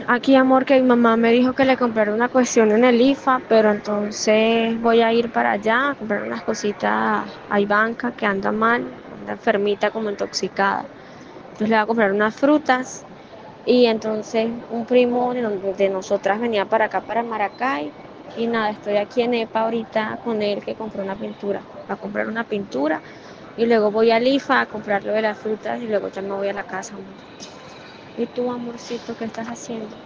Aquí, amor, que mi mamá me dijo que le comprara una cuestión en el IFA, pero entonces voy a ir para allá a comprar unas cositas a Ivanka que anda mal, anda enfermita como intoxicada. Entonces le voy a comprar unas frutas y entonces un primo de nosotras venía para acá, para Maracay, y nada, estoy aquí en EPA ahorita con él que compró una pintura. Va a comprar una pintura y luego voy al IFA a comprar lo de las frutas y luego ya me voy a la casa, amor. ¿Y tú, amorcito, qué estás haciendo?